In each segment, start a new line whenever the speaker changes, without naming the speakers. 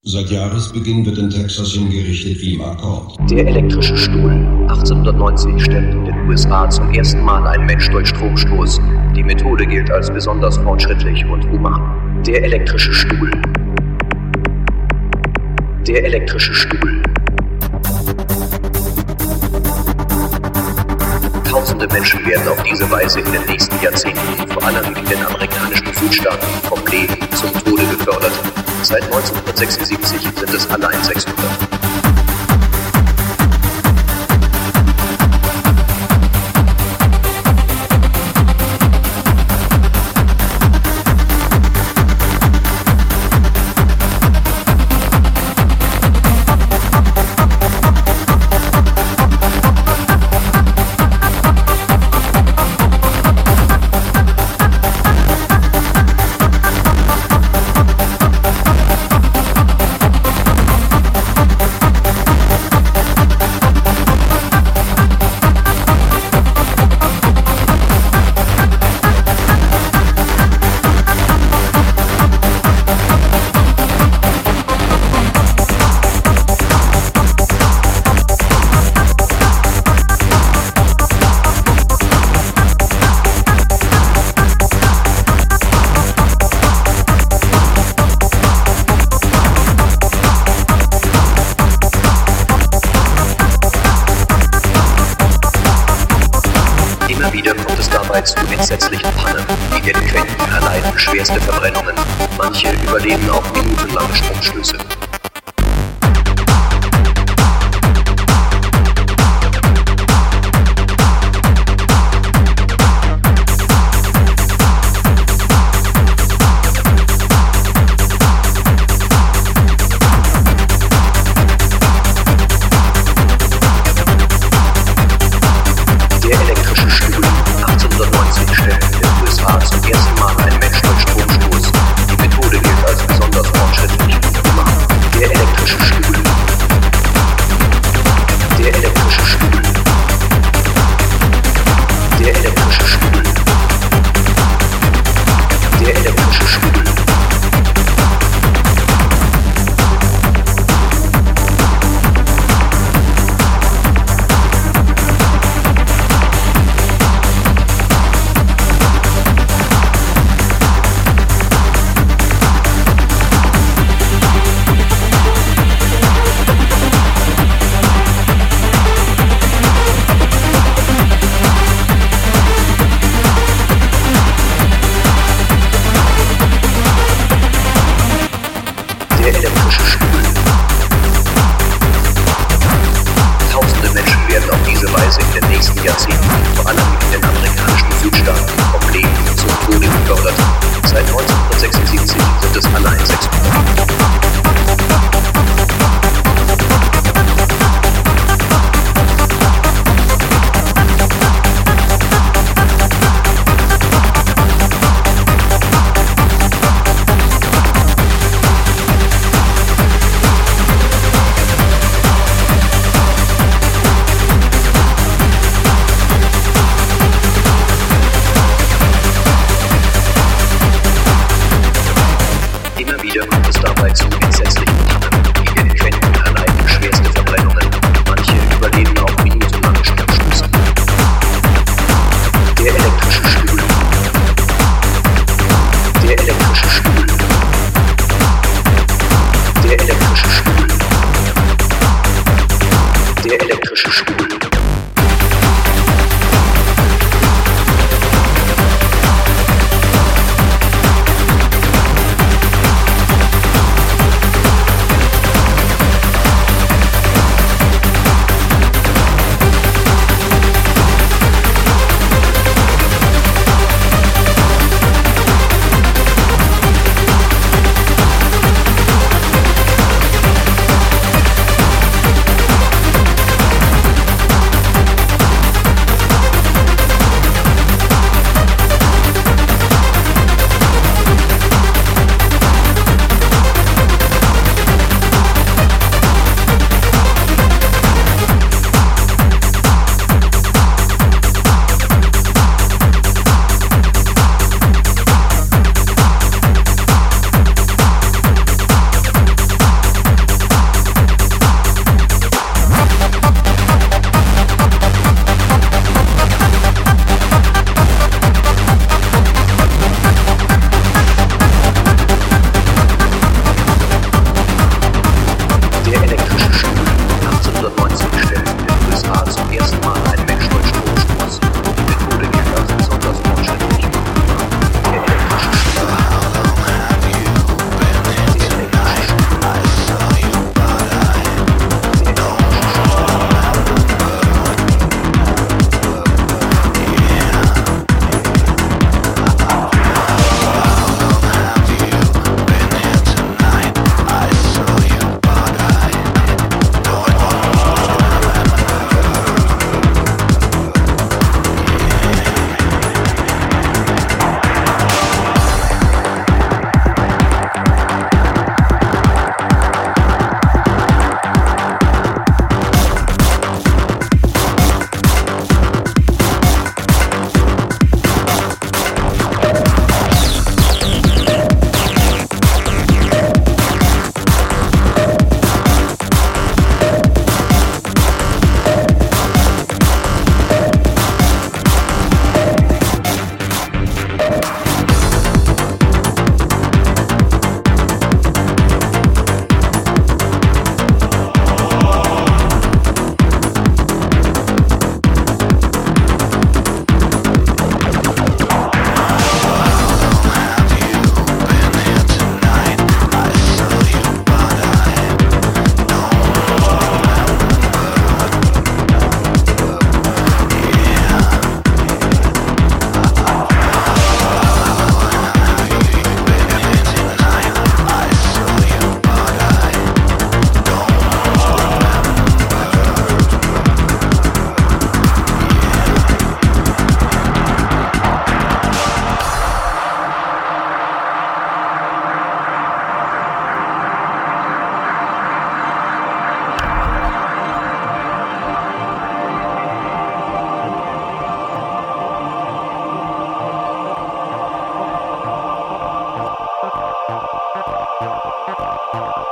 Seit Jahresbeginn wird in Texas hingerichtet wie im Akkord.
Der elektrische Stuhl. 1890 stellt in den USA zum ersten Mal ein Mensch durch Stromstoß. Die Methode gilt als besonders fortschrittlich und human. Der elektrische Stuhl. Der elektrische Stuhl. Tausende Menschen werden auf diese Weise in den nächsten Jahrzehnten, vor allem in den amerikanischen Südstaaten, vom Leben zum Tode gefördert. Seit 1976 sind es allein 600. Wieder kommt es dabei zu entsetzlichen Pannen. Die Delinquenten erleiden schwerste Verbrennungen. Manche überleben auch minutenlange Stromstöße. Tausende Menschen werden auf diese Weise in den nächsten Jahrzehnten, vor allem in den amerikanischen Südstaaten, vom Leben zum Tode gefördert. Seit 1976 sind es allein 600. Wieder kommt es dabei zu entsetzlichen Pannen. Die Delinquenten erleiden schwerste Verbrennungen. Manche überleben auch minutenlange Stromstöße. Der elektrische Stuhl. Der elektrische Stuhl. Der elektrische Stuhl. Der elektrische Stuhl.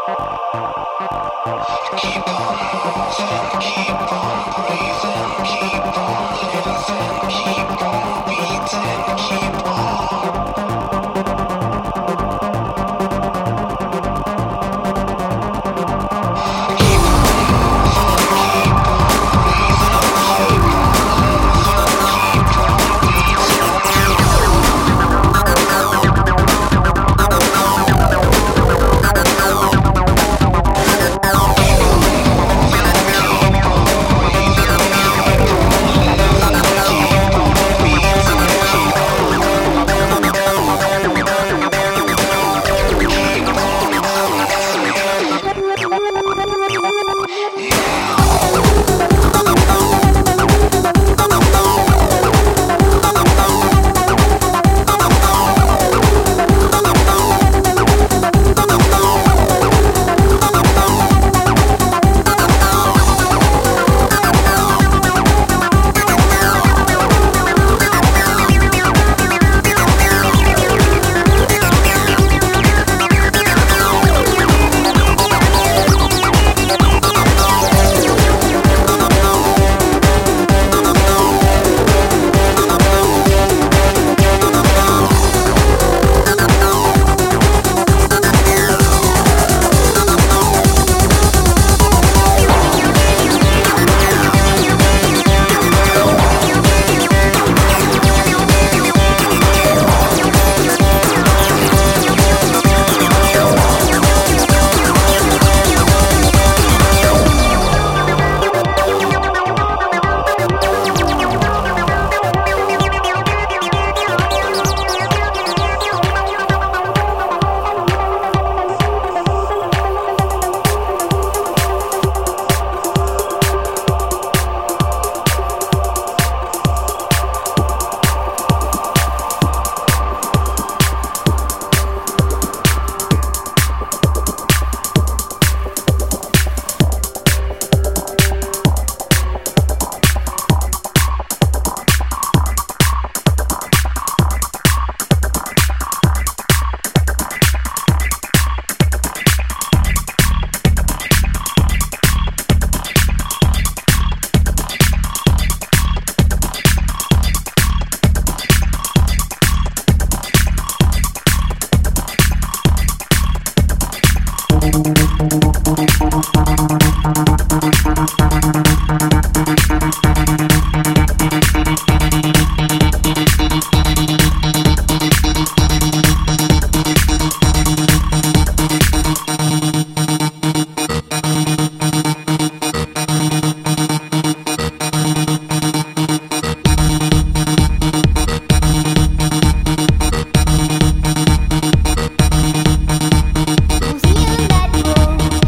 Museum that grows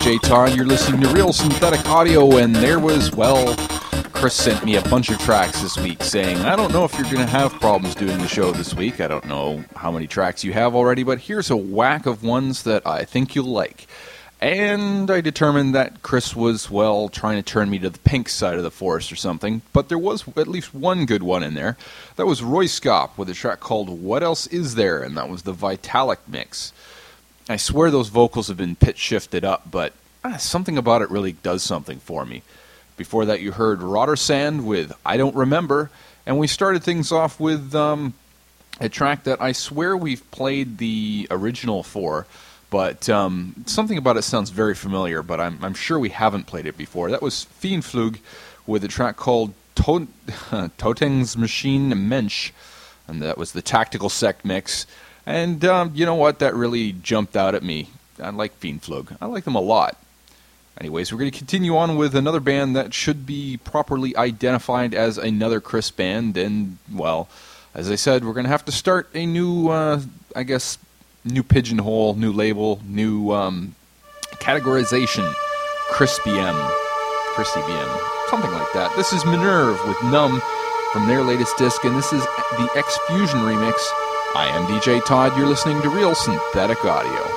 DJ Todd. You're listening to Real Synthetic Audio, and there was, well, Chris sent me a bunch of tracks this week saying, I don't know if you're going to have problems doing the show this week. I don't know how many tracks you have already, but here's a whack of ones that I think you'll like. And I determined that Chris was, well, trying to turn me to the pink side of the forest or something, but there was at least one good one in there. That was Roy Scop with a track called What Else Is There, and that was the Vitalik mix. I swear those vocals have been pitch shifted up, but something about it really does something for me. Before that, you heard Rotersand with I Don't Remember, and we started things off with a track that I swear we've played the original for, but something about it sounds very familiar, but I'm sure we haven't played it before. That was Fiendflug with a track called Totengs Maschine Mensch, and that was the Tactical Sect mix. And you know what? That really jumped out at me. I like Fiendflug. I like them a lot. Anyways, we're going to continue on with another band that should be properly identified as another Chris band. And, well, as I said, we're going to have to start a new, new pigeonhole, new label, new categorization. Chris BM. Something like that. This is Minerve with Numb from their latest disc, and this is the X-Fusion remix. I am DJ Todd. You're listening to Real Synthetic Audio.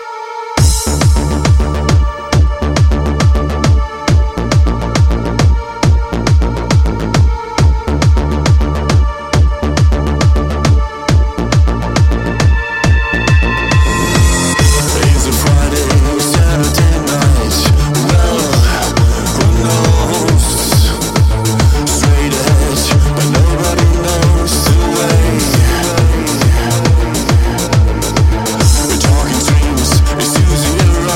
Talking streams, it's using your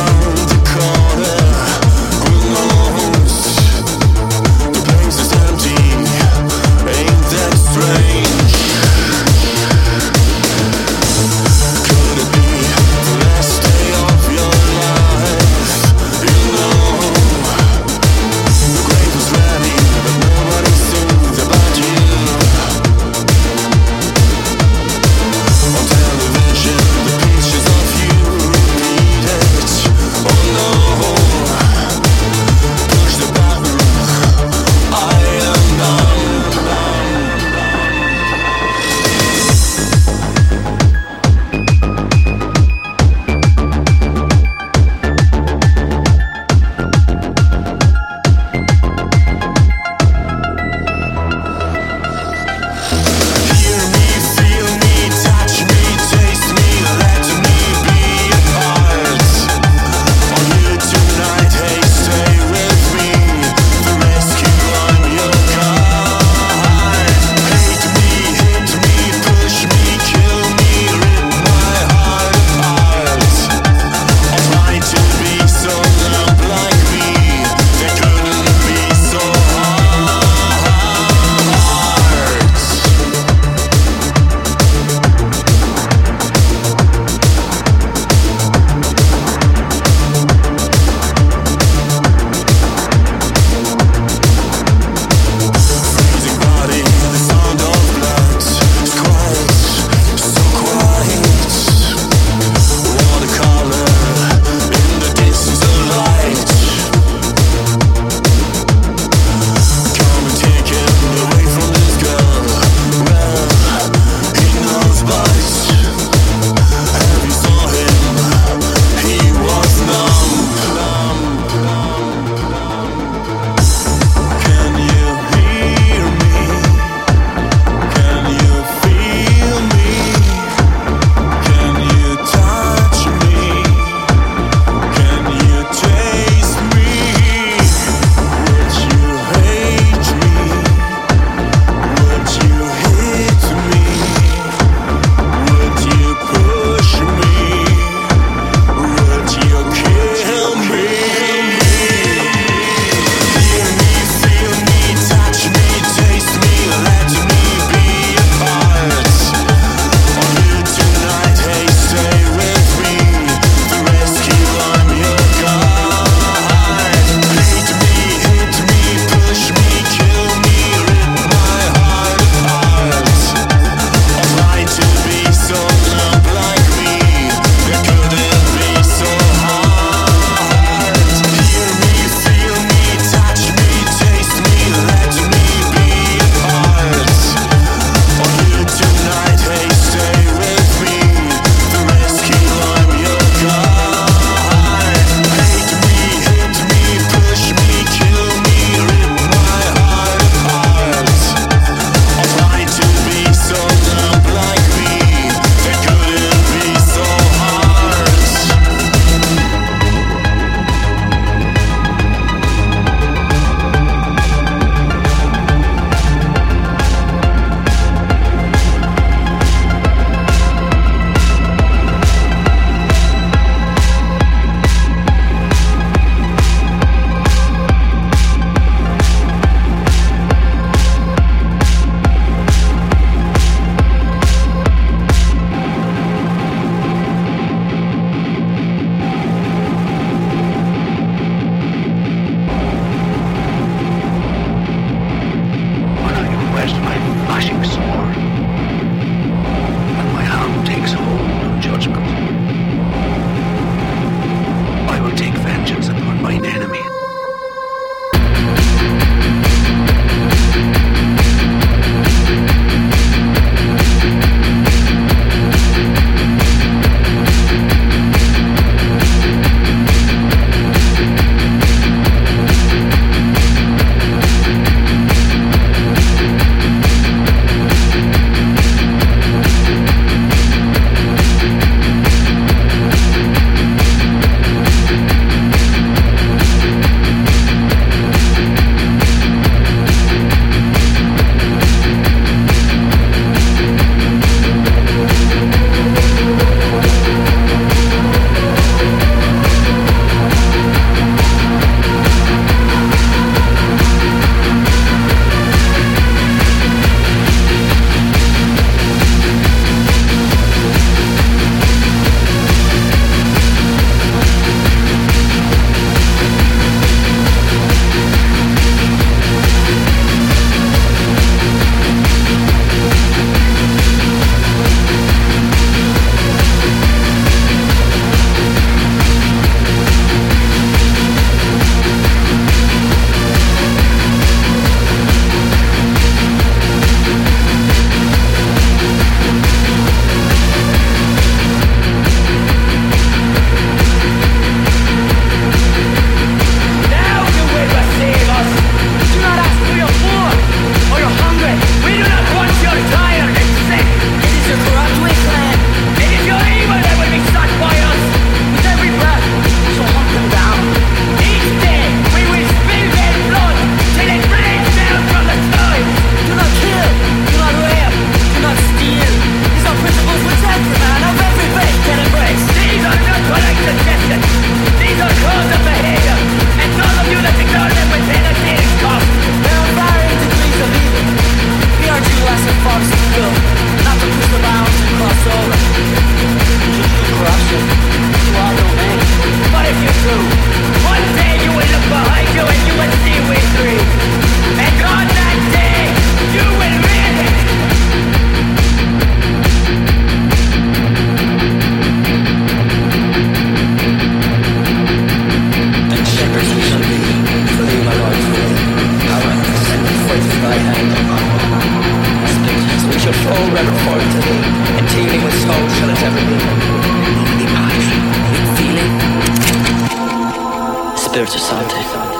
Scherzo Sante.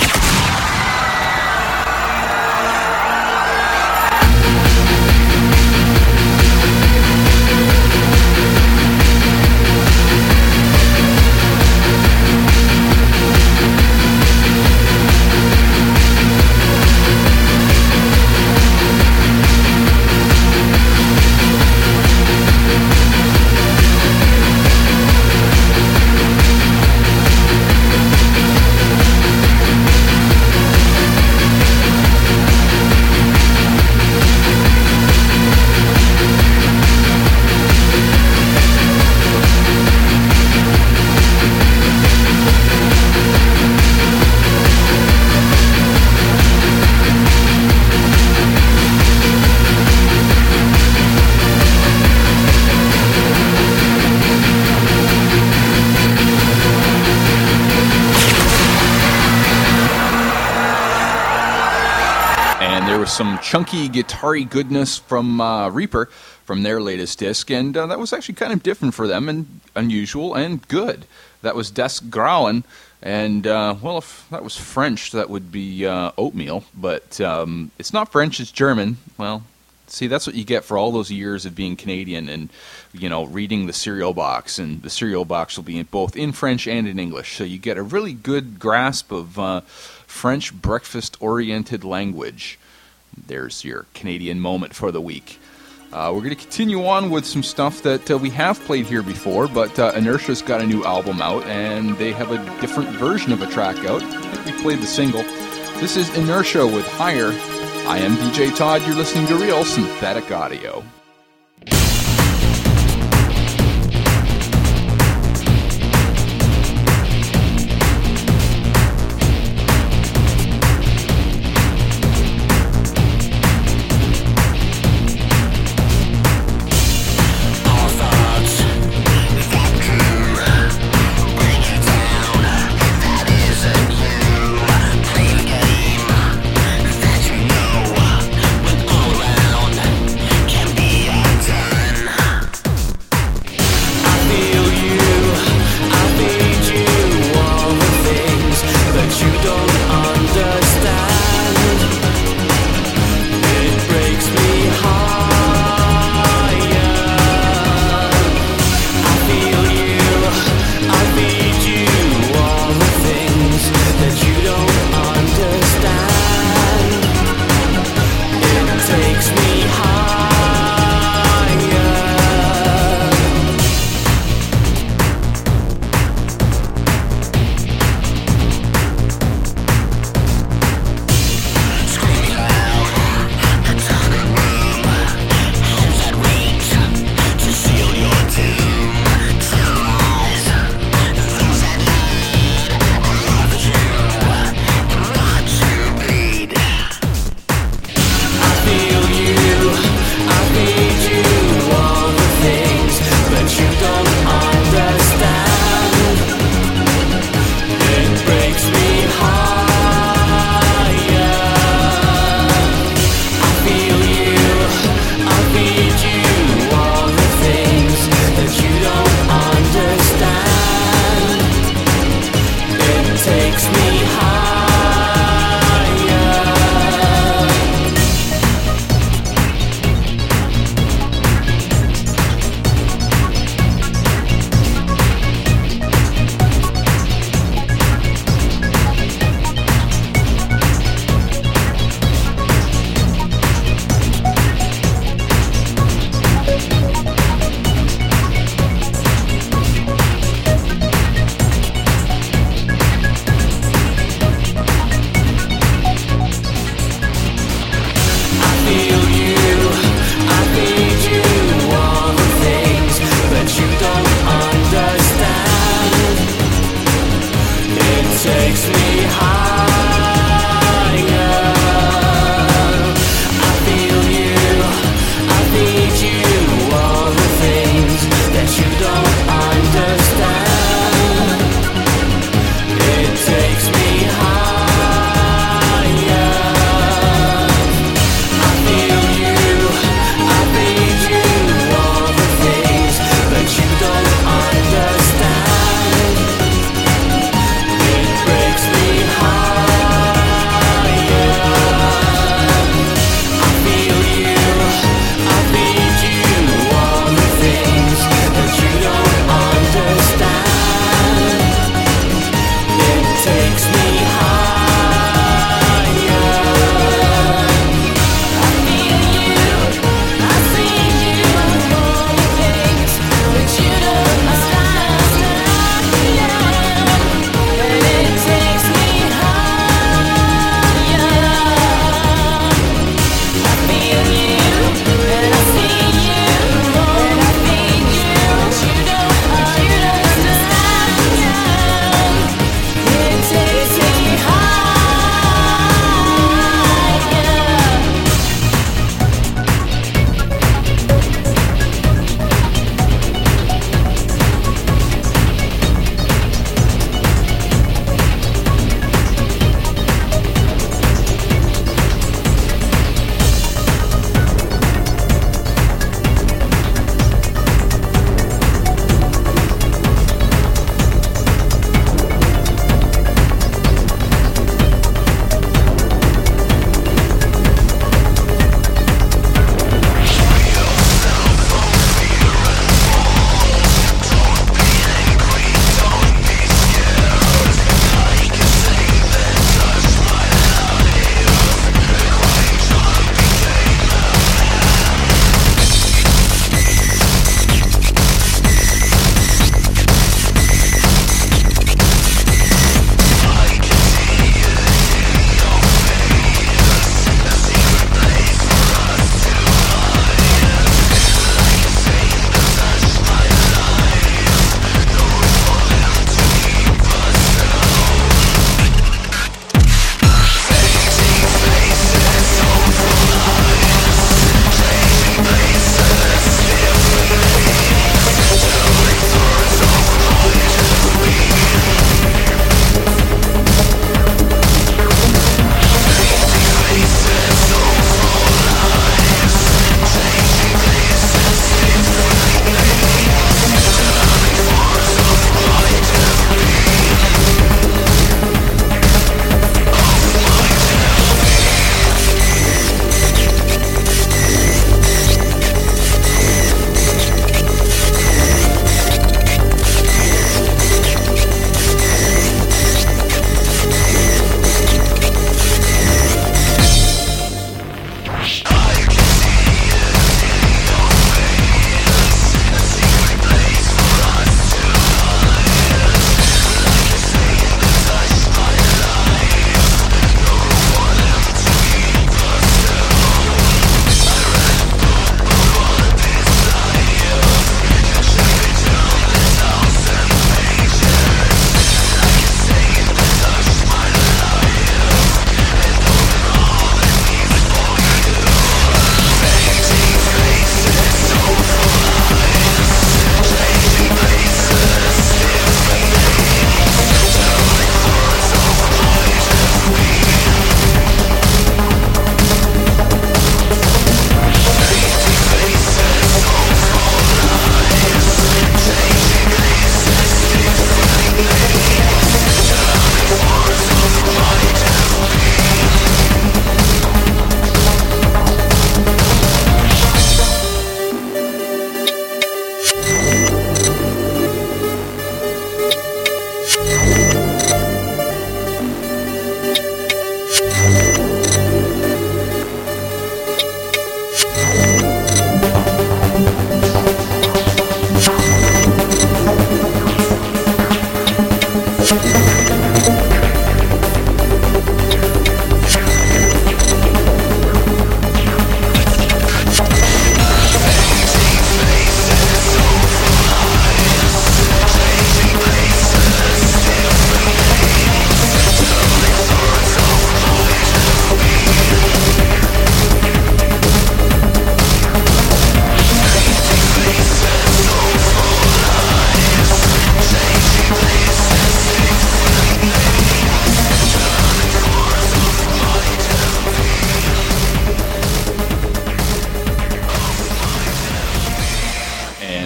Some chunky guitar-y goodness from Reaper from their latest disc, and that was actually kind of different for them and unusual and good. That was Des Grauen, and well, if that was French, that would be oatmeal, but it's not French, it's German. Well, see, that's what you get for all those years of being Canadian and, you know, reading the cereal box, and the cereal box will be both in French and in English, so you get a really good grasp of French breakfast-oriented language. There's your Canadian moment for the week. We're going to continue on with some stuff that we have played here before, but Inertia's got a new album out, and they have a different version of a track out. I think we played the single. This is Inertia with Higher. I am DJ Todd. You're listening to Real Synthetic Audio.
All around can be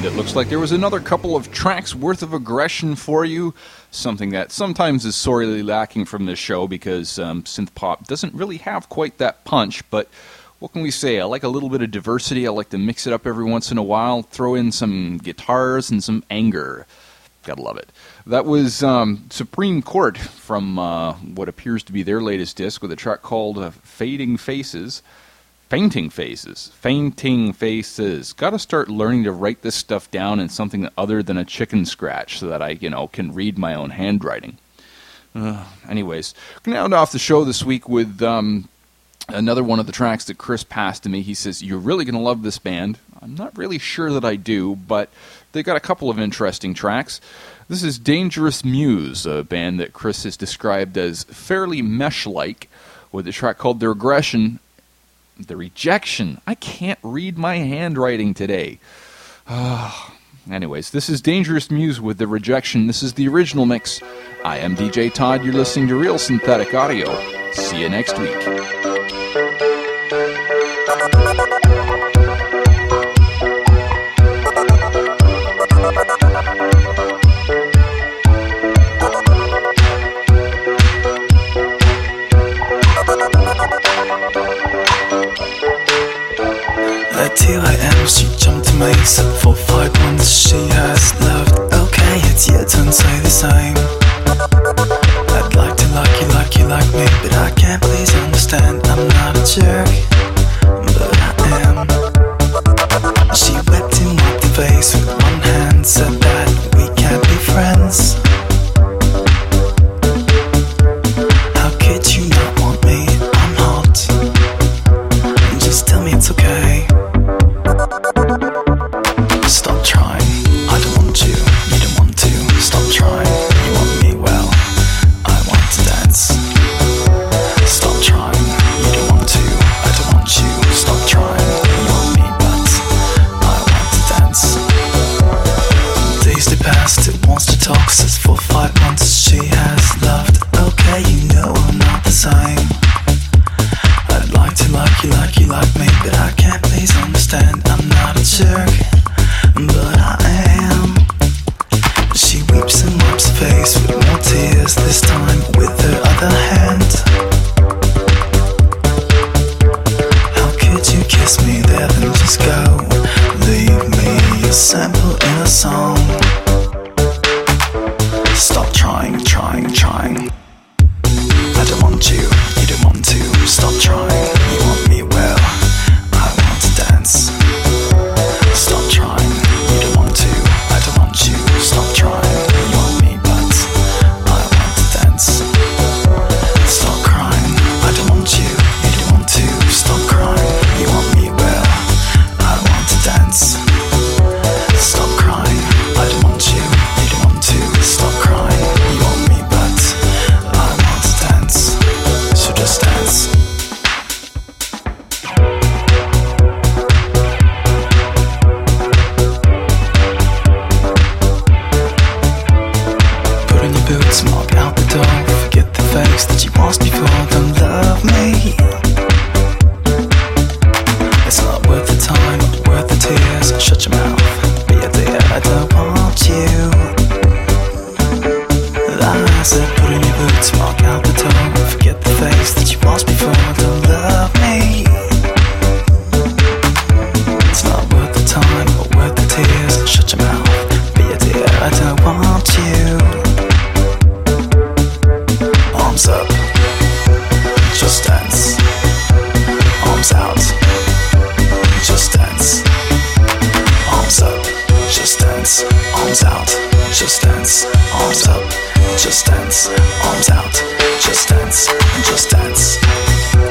it looks like there was another couple of tracks worth of aggression for you, something that sometimes is sorely lacking from this show because synth pop doesn't really have quite that punch, but what can we say? I like a little bit of diversity. I like to mix it up every once in a while, throw in some guitars and some anger. Gotta love it. That was Supreme Court from what appears to be their latest disc with a track called Fainting Faces. Gotta start learning to write this stuff down in something other than a chicken scratch so that I, can read my own handwriting. Anyways, we're going to end off the show this week with another one of the tracks that Chris passed to me. He says, "You're really going to love this band." I'm not really sure that I do, but they got a couple of interesting tracks. This is Dangerous Muse, a band that Chris has described as fairly mesh-like, with a track called The Rejection. I can't read my handwriting today. Anyways, this is Dangerous Muse with The Rejection. This is the original mix. I am DJ Todd. You're listening to Real Synthetic Audio. See you next week.
Here I am, she jumped to me, said 4, 5 months she has loved. Okay, it's your turn, say the same. I'd like to like you like me, but I can't please understand. I'm not a jerk, but I am. She wept and wiped her face with one hand, said that we can't be friends. How could you not want me? I'm hot. Just tell me it's okay. Stop trying, I don't want you don't want to. Stop trying, you want me, well, I want to dance. Stop trying, you don't want to, I don't want you. Stop trying, you want me, but I want to dance. Days they passed, it wants to talk, says 4, 5 months she has loved. Okay, you know I'm not the same. I'd like to like you like me, but I can't please understand. I'm not a jerk, but I am. She weeps and wipes her face with more tears, this time with her other hand. How could you kiss me there then just go? Leave me a sample in a song. Stop trying. I don't want you don't want to. Stop trying, you want me, well, I want to dance. Stop trying, you don't want to, I don't want you. Stop trying, you want me, but I want to dance. Stop crying, I don't want you don't want to. Stop crying, you want me, well, I want to dance. Stop crying, I don't want you don't want to. Stop crying, you want me, but I want to dance. So just dance. Put on your boots, walk out the door. Forget the face that you lost before. Don't love me. It's not worth the time, not worth the tears. Shut your mouth, be a dear, I don't want you. I said put on your boots, walk out the door. Forget the face that you lost before. Don't love me. It's not worth the time, not worth the tears. Shut your mouth, be a dear, I don't want you. Arms up, just dance. Arms out, just dance. Arms up, just dance. Arms out, just dance. Arms up, just dance. Arms out, just dance. Just dance.